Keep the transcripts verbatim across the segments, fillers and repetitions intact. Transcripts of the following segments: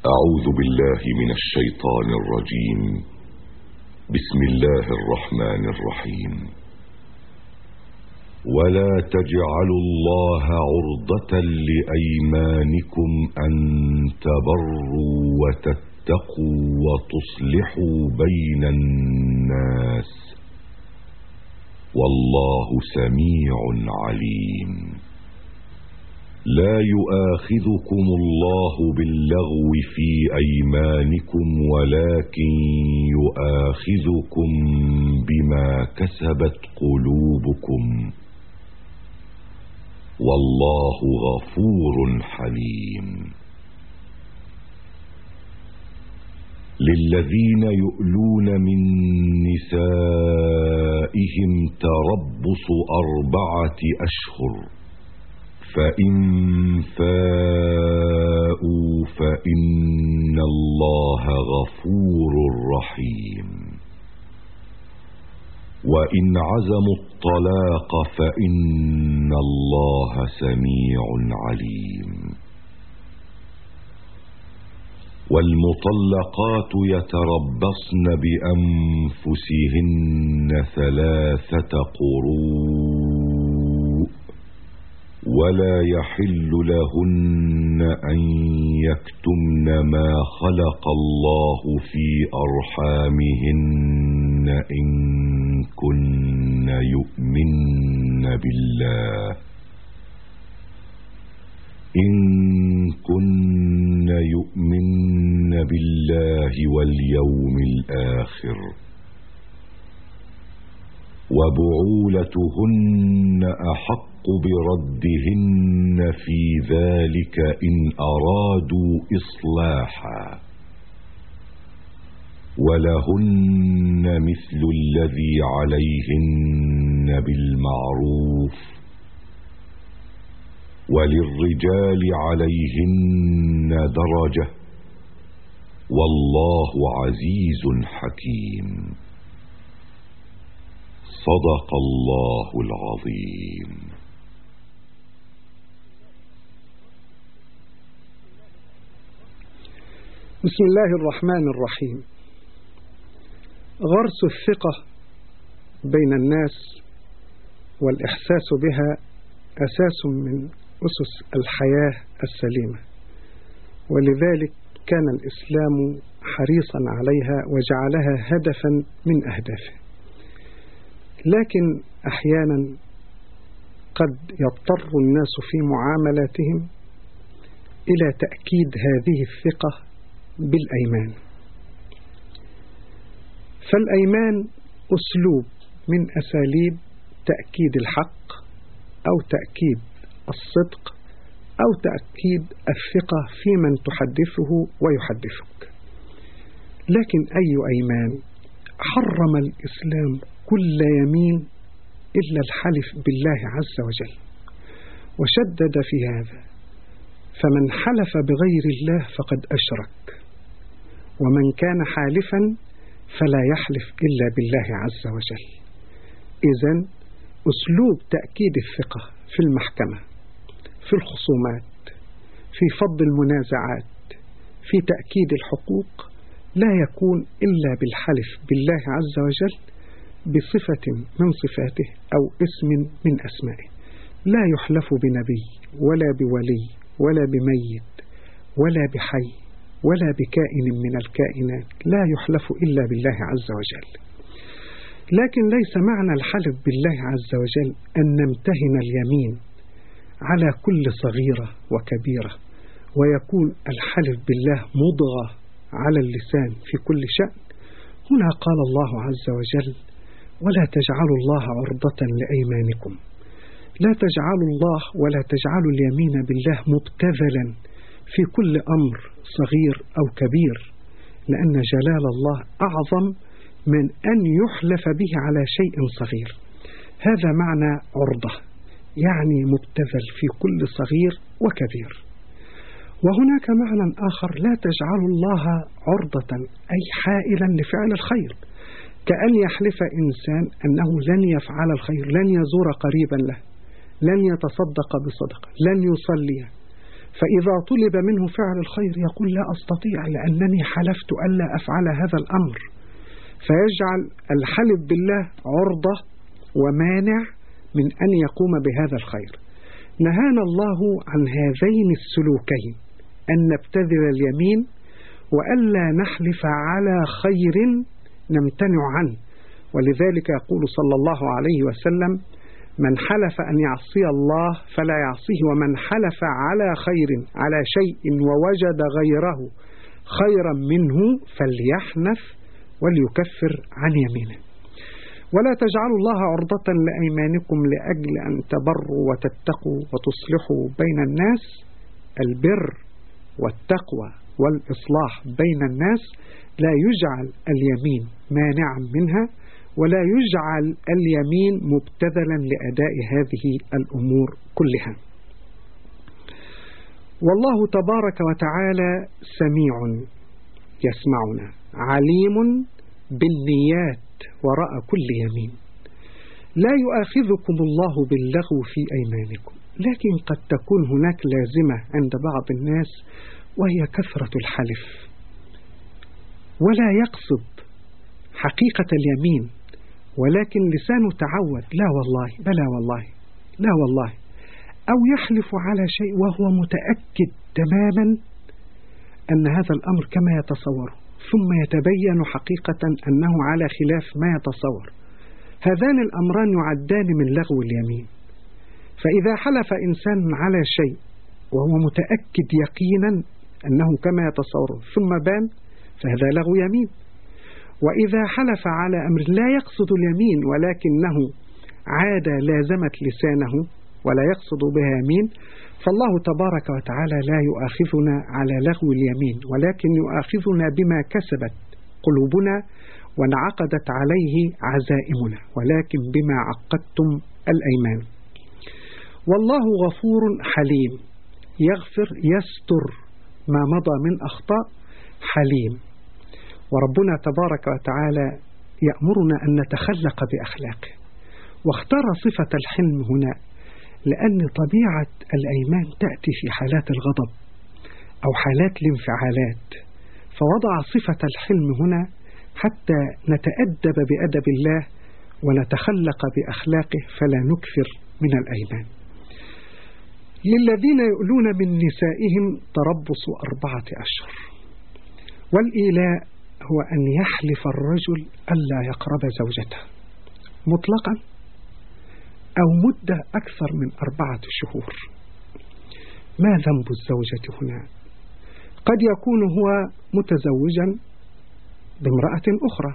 أعوذ بالله من الشيطان الرجيم. بسم الله الرحمن الرحيم. ولا تجعلوا الله عرضة لأيمانكم أن تبروا وتتقوا وتصلحوا بين الناس والله سميع عليم. لا يؤاخذكم الله باللغو في أيمانكم ولكن يؤاخذكم بما كسبت قلوبكم والله غفور حليم. للذين يؤلون من نسائهم تربص أربعة أشهر فإن فاءوا فإن الله غفور رحيم. وإن عزموا الطلاق فإن الله سميع عليم. والمطلقات يتربصن بأنفسهن ثلاثة قروء ولا يحل لهن أن يكتمن ما خلق الله في أرحامهن إن كن يؤمن بالله إن كن يؤمن بالله واليوم الآخر. وبعولتهن أحق بردهن في ذلك إن أرادوا إصلاحا ولهن مثل الذي عليهن بالمعروف وللرجال عليهن درجة والله عزيز حكيم. صدق الله العظيم. بسم الله الرحمن الرحيم. غرس الثقة بين الناس والإحساس بها أساس من أسس الحياة السليمة، ولذلك كان الإسلام حريصا عليها وجعلها هدفا من أهدافه. لكن أحيانا قد يضطر الناس في معاملاتهم إلى تأكيد هذه الثقة بالأيمان. فالأيمان أسلوب من أساليب تأكيد الحق أو تأكيد الصدق أو تأكيد الثقة في من تحدثه ويحدثك. لكن أي أيمان؟ حرم الإسلام كل يمين إلا الحلف بالله عز وجل، وشدد في هذا: فمن حلف بغير الله فقد أشرك، ومن كان حالفا فلا يحلف إلا بالله عز وجل. إذن أسلوب تأكيد الثقة في المحكمة، في الخصومات، في فض المنازعات، في تأكيد الحقوق، لا يكون إلا بالحلف بالله عز وجل بصفة من صفاته أو اسم من أسمائه. لا يحلف بنبي ولا بولي ولا بميت ولا بحي ولا بكائن من الكائنات، لا يحلف إلا بالله عز وجل. لكن ليس معنى الحلف بالله عز وجل أن نمتهن اليمين على كل صغيرة وكبيرة، ويكون الحلف بالله مضغة على اللسان في كل شأن. هنا قال الله عز وجل: ولا تجعلوا الله عرضة لأيمانكم. لا تجعلوا الله ولا تجعلوا اليمين بالله مبتذلا في كل أمر صغير أو كبير، لأن جلال الله أعظم من أن يحلف به على شيء صغير. هذا معنى عرضة، يعني مبتذل في كل صغير وكبير. وهناك معنى آخر: لا تجعلوا الله عرضة، أي حائلا لفعل الخير، كأن يحلف إنسان أنه لن يفعل الخير، لن يزور قريبا له، لن يتصدق بصدقة، لن يصلي، فإذا طلب منه فعل الخير يقول لا أستطيع لأنني حلفت ألا أفعل هذا الأمر، فيجعل الحلف بالله عرضة ومانع من أن يقوم بهذا الخير. نهانا الله عن هذين السلوكين، أن نبتذل اليمين وألا نحلف على خير نمتنع عنه. ولذلك يقول صلى الله عليه وسلم: من حلف أن يعصي الله فلا يعصيه، ومن حلف على خير على شيء ووجد غيره خيرا منه فليحنف وليكفر عن يمينه. ولا تجعلوا الله عرضة لأيمانكم لأجل أن تبروا وتتقوا وتصلحوا بين الناس. البر والتقوى والإصلاح بين الناس لا يجعل اليمين مانعا منها، ولا يجعل اليمين مبتذلا لأداء هذه الأمور كلها. والله تبارك وتعالى سميع يسمعنا، عليم بالنيات وراء كل يمين. لا يؤاخذكم الله باللغو في أيمانكم، لكن قد تكون هناك لازمة عند بعض الناس وهي كثرة الحلف، ولا يقصد حقيقة اليمين، ولكن لسانه تعود لا والله بلا والله لا والله، أو يحلف على شيء وهو متأكد تماما أن هذا الأمر كما يتصوره، ثم يتبين حقيقة أنه على خلاف ما يتصور. هذان الأمران يعدان من لغو اليمين. فإذا حلف إنسان على شيء وهو متأكد يقينا أنه كما يتصوره ثم بان، فهذا لغو يمين. وإذا حلف على أمر لا يقصد اليمين ولكنه عادة لازمت لسانه ولا يقصد بها يمين، فالله تبارك وتعالى لا يؤاخذنا على لغو اليمين، ولكن يؤاخذنا بما كسبت قلوبنا وانعقدت عليه عزائمنا، ولكن بما عقدتم الأيمان. والله غفور حليم، يغفر يستر ما مضى من أخطاء، حليم. وربنا تبارك وتعالى يأمرنا أن نتخلق بأخلاقه، واختار صفة الحلم هنا لأن طبيعة الأيمان تأتي في حالات الغضب أو حالات الانفعالات، فوضع صفة الحلم هنا حتى نتأدب بأدب الله ونتخلق بأخلاقه فلا نكثر من الأيمان. للذين يؤلون من نسائهم تربص أربعة أشهر. والإيلاء هو أن يحلف الرجل ألا يقرب زوجته مطلقا أو مدة أكثر من أربعة شهور. ما ذنب الزوجة هنا؟ قد يكون هو متزوجا بامرأة أخرى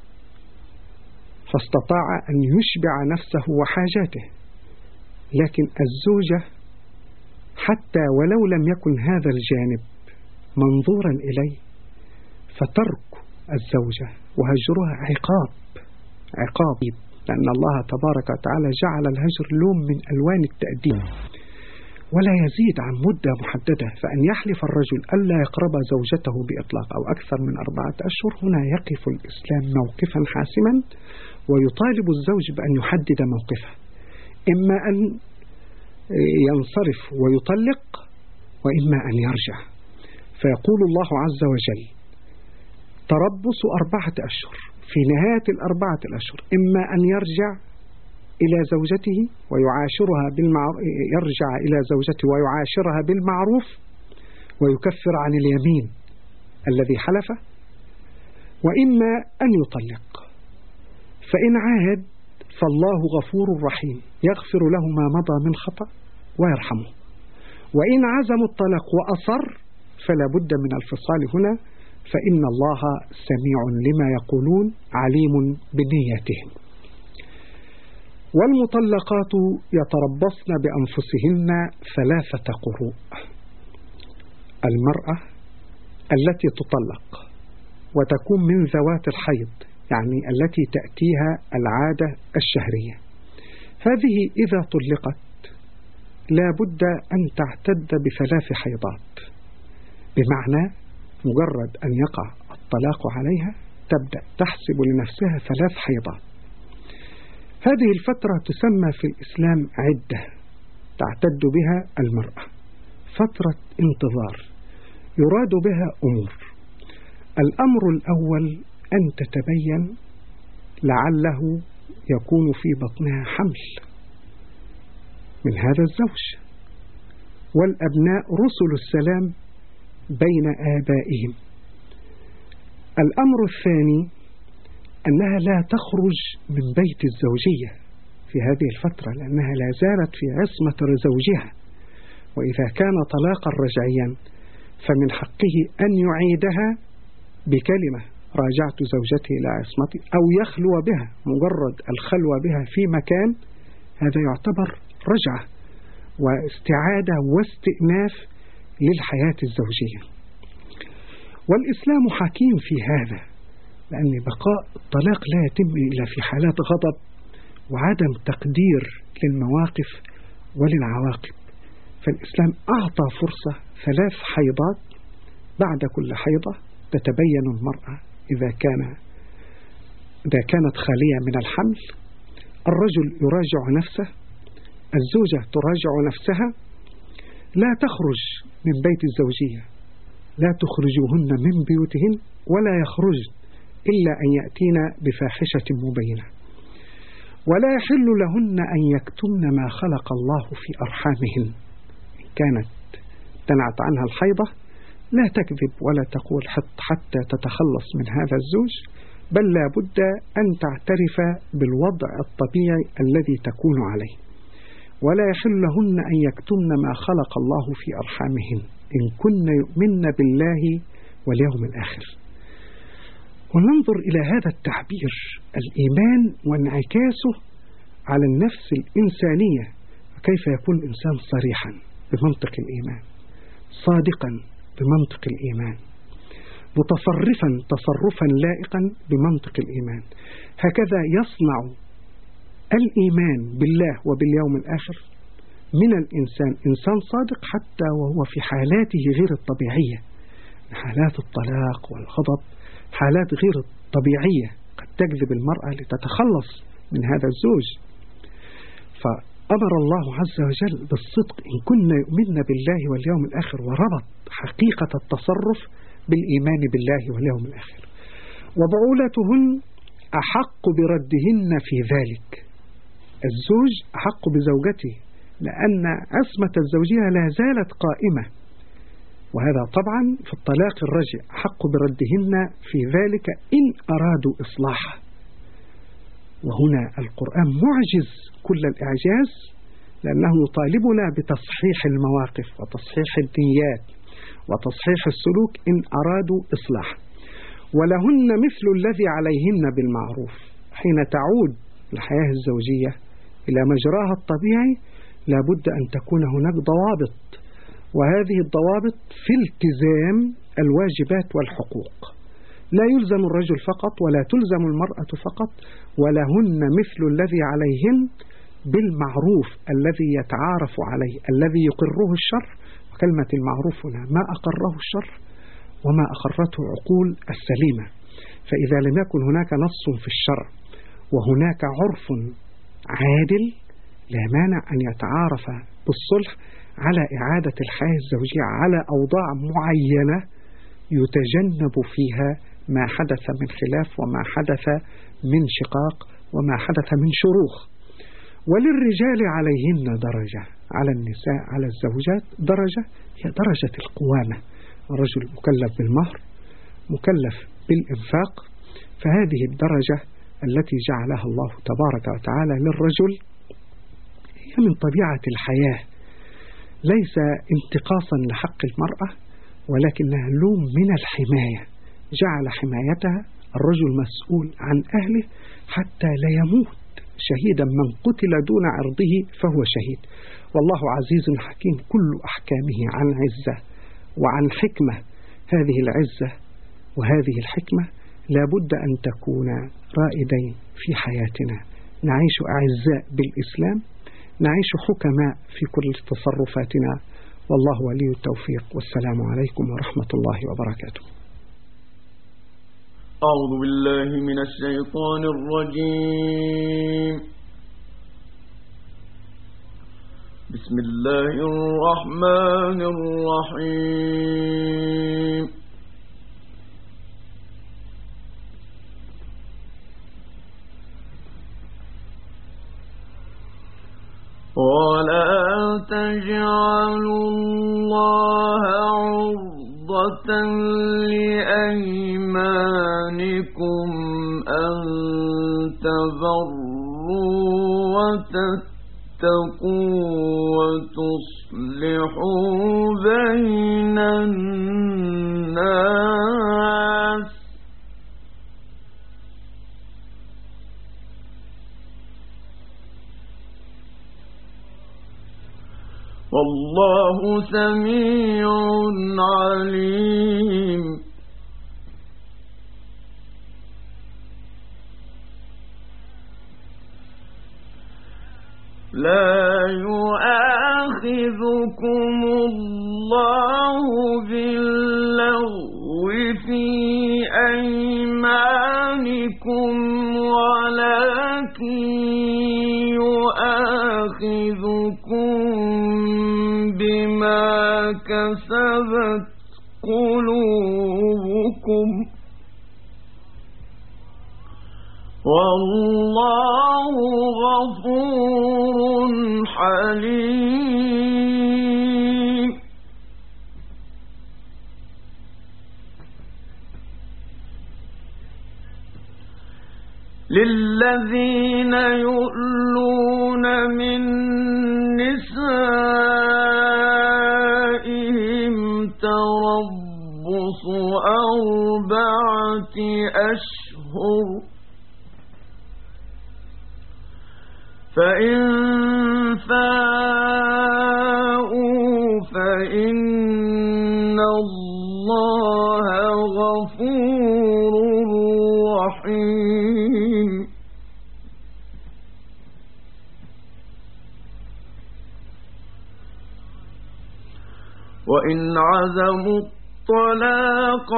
فاستطاع أن يشبع نفسه وحاجاته، لكن الزوجة حتى ولو لم يكن هذا الجانب منظورا إليه فترك الزوجة وهجرها عقاب عقاب لأن الله تبارك وتعالى جعل الهجر لون من ألوان التأديب ولا يزيد عن مدة محددة. فأن يحلف الرجل ألا يقرب زوجته بإطلاق أو أكثر من أربعة أشهر، هنا يقف الإسلام موقفا حاسما ويطالب الزوج بأن يحدد موقفه، إما أن ينصرف ويطلق وإما أن يرجع. فيقول الله عز وجل تربص أربعة أشهر، في نهاية الأربعة الأشهر إما أن يرجع إلى زوجته ويعاشرها بالمعروف يرجع إلى زوجته ويعاشرها بالمعروف ويكفر عن اليمين الذي حلفه، وإما أن يطلق. فإن عاد فالله غفور رحيم يغفر له ما مضى من خطأ ويرحمه. وإن عزم الطلاق وأصر فلا بد من الفصال هنا، فإن الله سميع لما يقولون عليم بنياتهم. والمطلقات يتربصن بأنفسهن ثلاثة قروء. المرأة التي تطلق وتكون من ذوات الحيض، يعني التي تأتيها العادة الشهرية، هذه إذا طلقت لا بد أن تعتد بثلاث حيضات، بمعنى مجرد أن يقع الطلاق عليها تبدأ تحسب لنفسها ثلاث حيضات. هذه الفترة تسمى في الإسلام عدة تعتد بها المرأة، فترة انتظار يراد بها أمور. الأمر الأول أن تتبين لعله يكون في بطنها حمل من هذا الزوج، والأبناء رسل السلام بين آبائهم. الأمر الثاني أنها لا تخرج من بيت الزوجية في هذه الفترة، لأنها لا زالت في عصمة زوجها، وإذا كان طلاقا رجعيا فمن حقه أن يعيدها بكلمة راجعت زوجتي إلى عصمتي، أو يخلو بها. مجرد الخلوة بها في مكان هذا يعتبر رجعة واستعادة واستئناف للحياة الزوجية. والإسلام حكيم في هذا، لأن بقاء الطلاق لا يتم إلا في حالات غضب وعدم تقدير للمواقف وللعواقب. فالإسلام أعطى فرصة ثلاث حيضات، بعد كل حيضة تتبين المرأة إذا كان إذا كانت خالية من الحمل. الرجل يراجع نفسه، الزوجة تراجع نفسها. لا تخرج من بيت الزوجية، لا تخرجوهن من بيوتهن ولا يخرجن إلا أن يأتين بفاحشة مبينة. ولا يحل لهن أن يكتمن ما خلق الله في أرحامهن. إن كانت تنعت عنها الحيضة لا تكذب ولا تقول حتى تتخلص من هذا الزوج، بل لا بد أن تعترف بالوضع الطبيعي الذي تكون عليه. ولا يحل لهن أن يكتمن ما خلق الله في أرحامهن إن كن يؤمن بالله واليوم الآخر. وننظر إلى هذا التعبير الإيمان وانعكاسه على النفس الإنسانية، كيف يكون الإنسان صريحا بمنطق الإيمان، صادقا بمنطق الإيمان، متصرفا تصرفا لائقا بمنطق الإيمان. هكذا يصنع الإيمان بالله وباليوم الآخر من الإنسان إنسان صادق حتى وهو في حالاته غير الطبيعية. حالات الطلاق والغضب حالات غير طبيعية، قد تجذب المرأة لتتخلص من هذا الزوج. فأمر الله عز وجل بالصدق إن كنا يؤمن بالله واليوم الآخر، وربط حقيقة التصرف بالإيمان بالله واليوم الآخر. وبعولتهن أحق بردهن في ذلك. الزوج أحق بزوجته لأن عصمة الزوجية لا زالت قائمة، وهذا طبعا في الطلاق الرجعي أحق بردهن في ذلك إن أرادوا إصلاحه. وهنا القرآن معجز كل الإعجاز، لأنه يطالبنا بتصحيح المواقف وتصحيح النيات وتصحيح السلوك إن أرادوا إصلاح. ولهن مثل الذي عليهن بالمعروف. حين تعود الحياة الزوجية إلى مجراها الطبيعي لا بد أن تكون هناك ضوابط، وهذه الضوابط في التزام الواجبات والحقوق. لا يلزم الرجل فقط ولا تلزم المرأة فقط، ولهن مثل الذي عليهن بالمعروف الذي يتعارف عليه، الذي يقره الشر. وكلمة المعروف هنا ما أقره الشر وما أقرته عقول السليمة. فإذا لم يكن هناك نص في الشرع وهناك عرف عادل لا مانع أن يتعارف بالصلح على إعادة الحياة الزوجية على أوضاع معينة يتجنب فيها ما حدث من خلاف وما حدث من شقاق وما حدث من شروخ. وللرجال عليهن درجة، على النساء على الزوجات درجة هي درجة القوامة. الرجل مكلف بالمهر، مكلف بالإنفاق، فهذه الدرجة التي جعلها الله تبارك وتعالى للرجل هي من طبيعة الحياة، ليس انتقاصا لحق المرأة ولكنها لوم من الحماية. جعل حمايتها، الرجل مسؤول عن أهله حتى لا يموت شهيدا، من قتل دون عرضه فهو شهيد. والله عزيز حكيم كل أحكامه عن عزة وعن حكمة. هذه العزة وهذه الحكمة لا بد أن تكون رائدين في حياتنا. نعيش أعزاء بالإسلام، نعيش حكماء في كل تصرفاتنا، والله ولي التوفيق. والسلام عليكم ورحمة الله وبركاته. أعوذ بالله من الشيطان الرجيم. بسم الله الرحمن الرحيم ولا تجعلوا الله عرضة لأيمانكم أن تبروا وتتقوا وتصلحوا بين الناس والله سميع عليم لا يؤاخذكم الله باللغو في أيمانكم ولكن يؤاخذكم بما كسبت قلوبكم والله غفور حليم للذين يؤلون من نسائهم تربص أربعة أشهر فإن فاءوا فإن الله غفور رحيم وإن عزموا الطلاق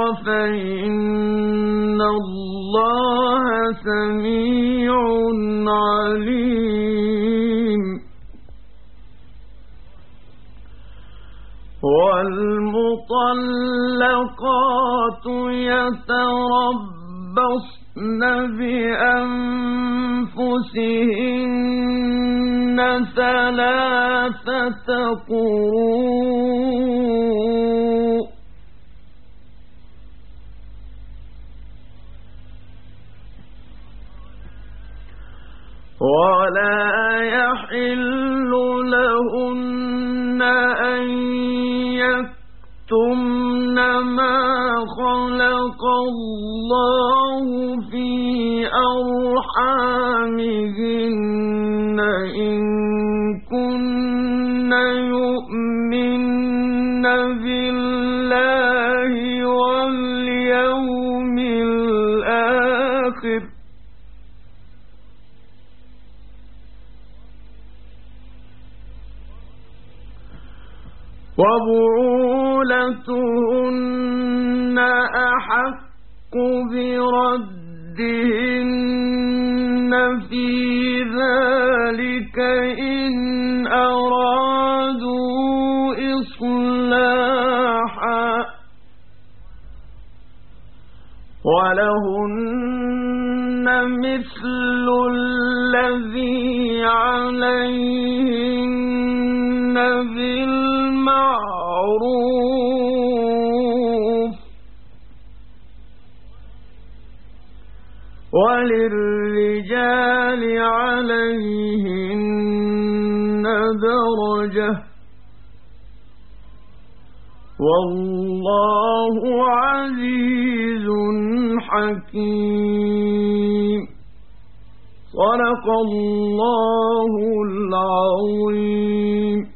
فإن الله سميع عليم والمطلقات يتربصن بأنفسهن ثلاثة قروء ولا يحل لهن أن يكتمن ما خلق الله في أرحامهن إن كن يؤمن بالله واليوم الآخر وبعولتهن أحق بردهن في ذلك إن أرادوا إصلاحا ولهن مثل الذي عليهن بالمعروف وللرجال عليهن درجة والله عزيز حكيم صدق الله العظيم.